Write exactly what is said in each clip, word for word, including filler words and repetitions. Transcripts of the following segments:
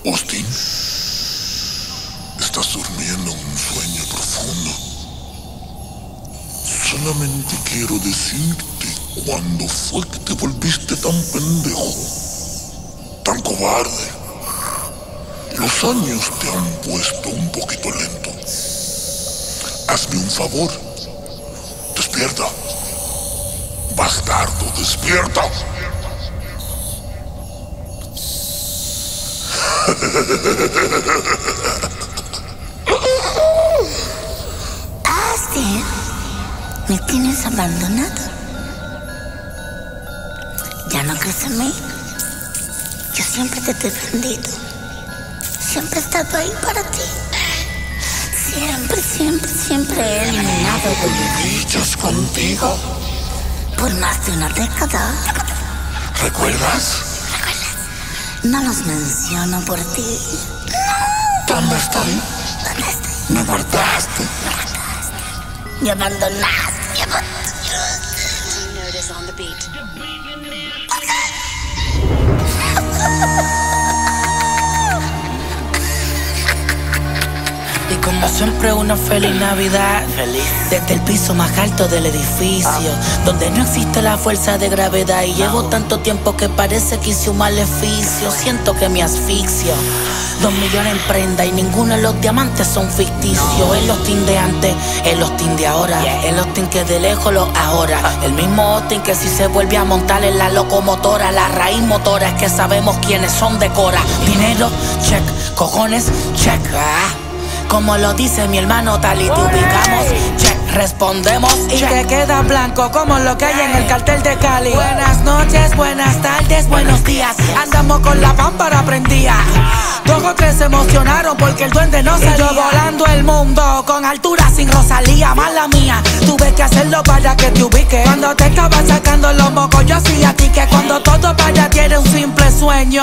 Austin, estás durmiendo en un sueño profundo. Solamente quiero decirte cuándo fue que te volviste tan pendejo, tan cobarde. Los años te han puesto un poquito lento. Hazme un favor. Despierta. Bastardo, despierta. Austin, me tienes abandonado. ¿Ya no crees en mí? Yo siempre te he defendido. Siempre he estado ahí para ti. Siempre, siempre, siempre he eliminado bolillos contigo. Por más de una década. ¿Recuerdas? No los menciono por ti. No. ¿Dónde estoy? ¿Dónde estoy? Me guardaste. Me guardaste. Me abandonaste. Me abandonaste. Notice on the beat. Y como siempre una feliz Navidad. Feliz. Desde el piso más alto del edificio, ah. donde no existe la fuerza de gravedad. Y llevo no. tanto tiempo que parece que hice un maleficio. Siento que me asfixio. Dos millones en prenda y ninguno de los diamantes son ficticios. No. El Austin de antes, el Austin de ahora, yeah. el Austin que de lejos lo ahora. Ah. El mismo Austin que si se vuelve a montar en la locomotora, la raíz motora es que sabemos quiénes son de Cora. Dinero, check, cojones, check. Ah. Como lo dice mi hermano tal y te ubicamos, check, respondemos y check. Te queda blanco como lo que hay en el cartel de Cali. Buenas noches, buenas tardes, buenos días. Andamos con la pámpara prendida. Dos o tres se emocionaron porque el duende no salía. Y yo volando el mundo con altura sin Rosalía, mala mía. Tuve que hacerlo para que te ubiques. Cuando te estaba sacando los mocos yo hacía ti que cuando todo para ti era un simple sueño.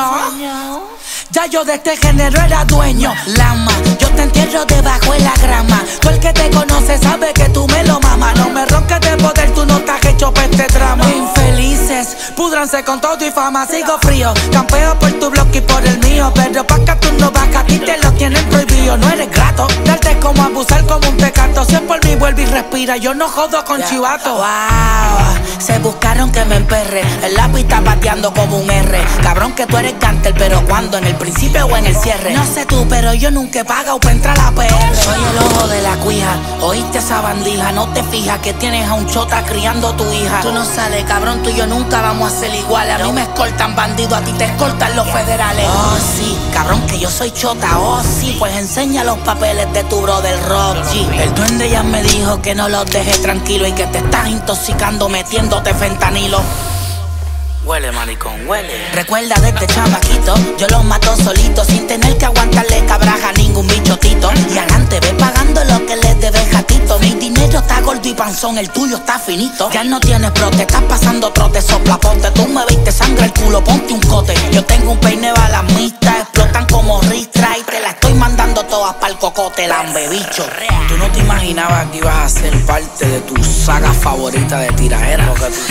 Ya yo de este género era dueño. Lama, yo te entierro debajo de la grama. Tú el que te conoce sabe que tú me lo mamas. No me ronques de poder, tú no estás hecho para este drama. Infelices, púdranse con todo y fama. Sigo frío, campeo por tu bloque y por el mío. Pero pa' que tú no bajas, a ti te lo tienen prohibido. No eres grato, darte es como abusar como un tecato. Si es por mí vuelve y respira, yo no jodo con yeah. chivato. Wow, se buscaron que me emperre. El lápiz está pateando como un R. Cabrón que tú eres cánter, pero cuando en el principio o en el cierre. No sé tú, pero yo nunca he pagado para entrar a la P R. Soy el ojo de la cuija, oíste esa bandija. No te fijas que tienes a un chota criando tu hija. Tú no sales, cabrón, tú y yo nunca vamos a ser iguales. A mí me escoltan bandidos, a ti te escoltan los federales. Oh sí, cabrón que yo soy chota, oh sí. Pues enseña los papeles de tu brother Rocky. El duende ya me dijo que no los dejes tranquilo y que te estás intoxicando metiéndote fentanilo. Huele, maricón, huele. Recuerda de este chamaquito, yo los mato solito sin tener que aguantarle cabraja a ningún bichotito. Y adelante ve pagando lo que les debe gatito. Mi dinero está gordo y panzón, el tuyo está finito. Ya no tienes prote, estás pasando trote, soplapote. Tú me viste sangre el culo, ponte un cote. Yo tengo un peine balamista, explotan como ristra y te la estoy mandando todas pa'l cocote, lambe bicho. Tú no te imaginabas que ibas a ser parte de tu saga favorita de tiradera. Porque tú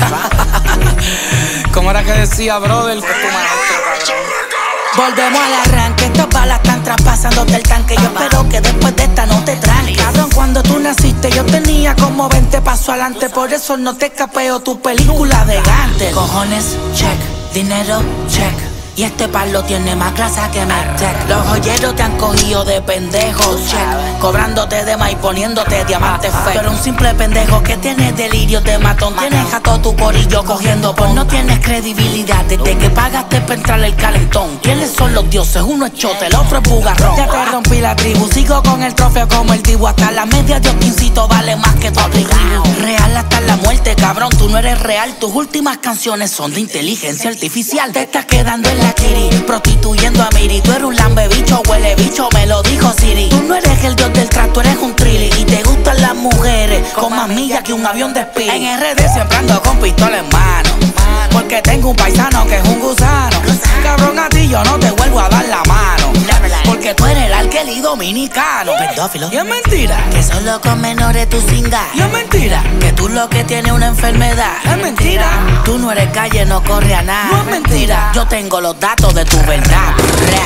sabes. ¿Cómo era que decía, brother? Que tu maestro, volvemos al arranque, estas balas están traspasándote el tanque. Yo espero que después de esta no te tranques. Cabrón, cuando tú naciste yo tenía como veinte pasos adelante. Por eso no te escapeo tu película de Gante. Cojones, check, dinero, check. Y este palo tiene más grasa que Mertec. Los joyeros te han cogido de pendejo, check. Cobrándote de más y poniéndote diamantes fake. Pero un simple pendejo que tienes delirio de matón. Tienes a todo tu corillo cogiendo por. No tienes credibilidad desde que pagaste para entrar el calentón. ¿Quiénes son los dioses? Uno es chote, el otro es bugarrón. Ya te rompí la tribu, sigo con el trofeo como el dibu. Hasta la media de Oquincito vale más que todo el real hasta la muerte, cabrón, tú no eres real. Tus últimas canciones son de inteligencia artificial. Te estás quedando en la Kiri, prostituyendo a Miri. Tú eres un lambe bicho, huele bicho, me lo dijo Siri. Tú no eres el dios del trap, tú eres un trilli. Y te gustan las mujeres con más millas que un avión de Speedy. En R D siempre ando con pistola en mano, porque tengo un paisano que es un gusano. Cabrón, a ti yo no te vuelvo a dar la mano, porque tú eres el alqueli dominicano. Pedófilo. Y es mentira que solo con menores tú cingas. Y es mentira que tú lo que tienes una enfermedad. Es mentira. Tú no eres calle, no corre a nada. No es mentira. Yo tengo los datos de tu verdad.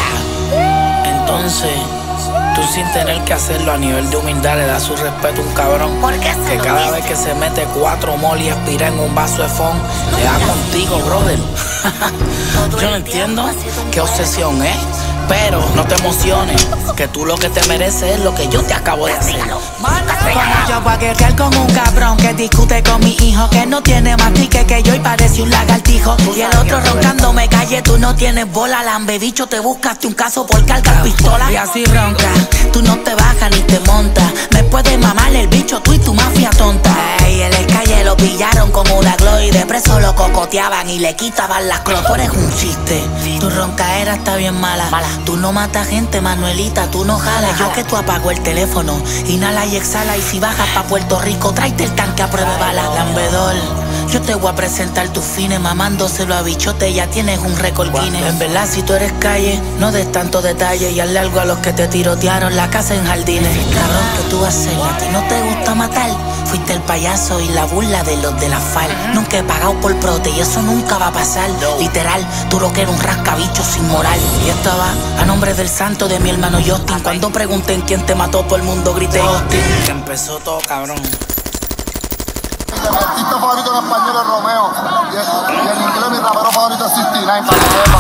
Entonces, tú sin tener que hacerlo a nivel de humildad le das su respeto a un cabrón. ¿Por qué se que lo cada dice? vez que se mete cuatro mol y aspira en un vaso de fond, le da contigo, brother. Yo no entiendo qué obsesión es, pero no te emociones, que tú lo que te mereces es lo que yo te acabo de hacer. Como yo voy a guerrear con un cabrón que discute con mi hijo, que no tiene más tique que yo y parece un lagartijo. Y el otro roncando me calle, tú no tienes bola, lambe bicho, te buscaste un caso por cargar pistola. Y así ronca, tú no te bajas ni te montas, me puede mamar el bicho tú y tu mafia tonta. Ey, el escalle lo pillaron como una glow y de preso lo cocoteaban y le quitaban las clos. Tú eres un chiste, tu roncaera está bien mala, mala. Tú no matas gente, Manuelita, tú no jalas. Yo que tú apago el teléfono, inhala y exhala. Y si bajas pa' Puerto Rico, tráete el tanque a prueba de bala. Lambedor, yo te voy a presentar tus fines, mamándoselo a bichote, ya tienes un récord Guinness. En verdad, si tú eres calle, no des tanto detalle y hazle algo a los que te tirotearon la casa en jardines. Cabrón, que tú vas a hacer, a ti no te gusta matar. Fuiste el payaso y la burla de los de la F A R. Nunca he pagado por prote y eso nunca va a pasar. Literal, tú lo que eres un rascabicho sin moral. Y esto va a nombre del santo de mi hermano Justin. Cuando pregunten quién te mató, todo el mundo grité Justin. Que empezó todo, cabrón. Mi artista favorito en español es Romeo. Y, y en inglés mi rapero favorito es sesenta y nueve, para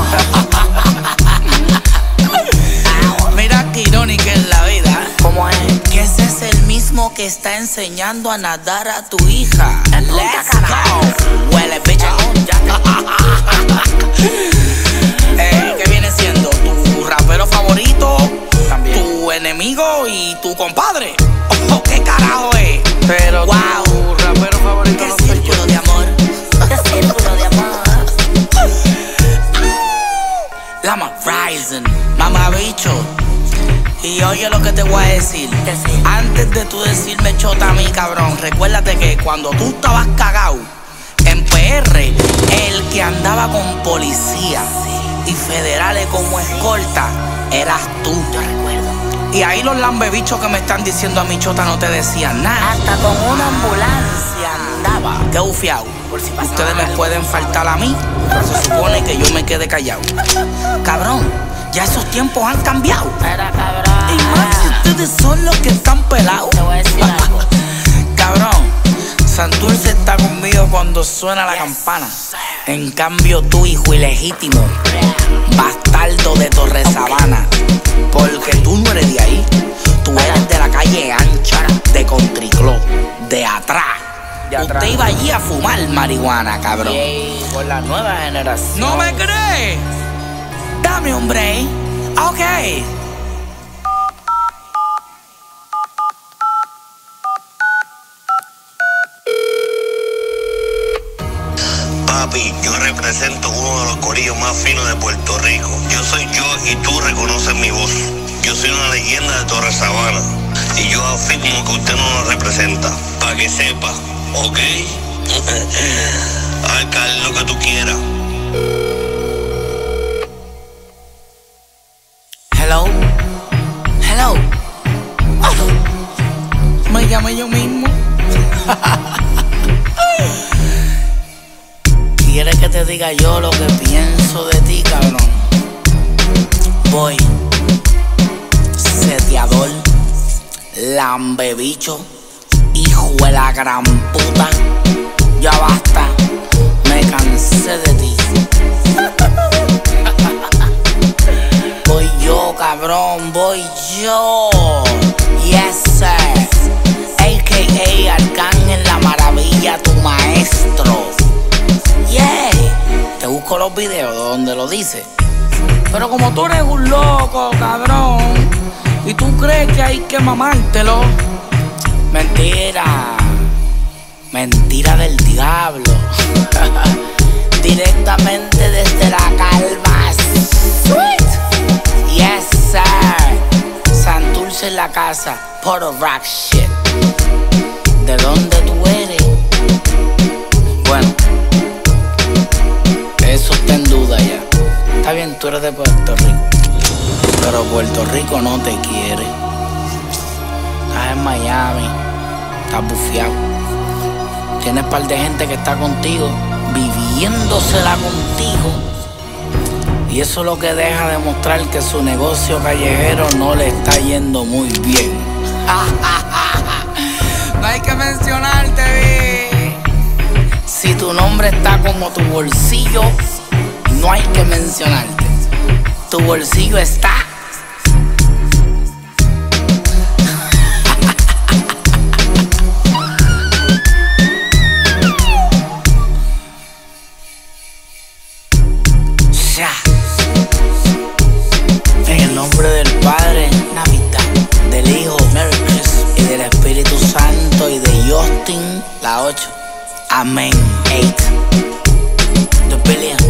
que sepan. Mira qué irónica es la vida. ¿Cómo es? Que ese es el mismo que está enseñando a nadar a tu hija. Let's go. Huele, bicho. eh, ¿Qué viene siendo? ¿Tu rapero favorito? También. ¿Tu enemigo y tu compadre? Oh, ¿qué carajo es? Pero wow. Tu rapero favorito ¿Qué no soy círculo yo. de amor? ¿Qué círculo de amor? Lama Rising, mamá bicho. Y oye lo que te voy a decir. Antes de tú decirme chota a mí, cabrón, recuérdate que cuando tú estabas cagado en P R, el que andaba con policía y federales como escolta eras tú. Yo recuerdo. Y ahí los lambebichos que me están diciendo a mi chota no te decían nada. Hasta con una ambulancia andaba. Qué bufiao. Por si pasaba Ustedes me algo. pueden faltar a mí, pero se supone que yo me quede callado. Cabrón, ya esos tiempos han cambiado. Era cabrón. Y más si ustedes son los que están pelados. Te voy a decir algo. Cabrón, Santurce está conmigo cuando suena la campana. En cambio tú, hijo ilegítimo, bastardo de Torre Sabana, porque tú no eres de ahí. Tú eres de la calle ancha, de Country Club, de atrás. De atrás. Usted iba allí a fumar marihuana, cabrón. Y por la nueva generación. ¿No me crees? Dame un break. Ok. Papi, yo represento uno de los corillos más finos de Puerto Rico. Yo soy yo y tú reconoces mi voz. Yo soy una leyenda de Torre Sabana y yo afirmo que usted no lo representa. Para que sepa, ¿ok? Alcalde, lo que tú quieras. Hello. Hello. Oh, me llamé yo mismo. ¿Quieres que te diga yo lo que pienso de ti, cabrón? Voy. Seteador. Lambebicho. Hijo de la gran puta. Ya basta. Me cansé de ti. Voy yo, cabrón. Voy yo. Yes, sir. A K A Arcángel la Maravilla, tu maestro. Yeah. Te busco los videos donde lo dice. Pero como tú eres un loco, cabrón, y tú crees que hay que mamártelo, mentira. Mentira del diablo. Directamente desde la calma. Sweet. Yes, sir. Santurce en la casa. Puro rock shit. ¿De dónde tú eres? Bueno, eso está en duda ya. Está bien, tú eres de Puerto Rico, pero Puerto Rico no te quiere. Estás en Miami, estás bufiado. Tienes par de gente que está contigo, viviéndosela contigo. Y eso es lo que deja demostrar que su negocio callejero no le está yendo muy bien. No hay que mencionarte, vi. Si tu nombre está como tu bolsillo, no hay que mencionarte. Tu bolsillo está. Ya. En el nombre del Padre, Navidad, del Hijo, Merry Christmas, y del Espíritu Santo y de Justin, la ocho. Amén. Eight. The billion.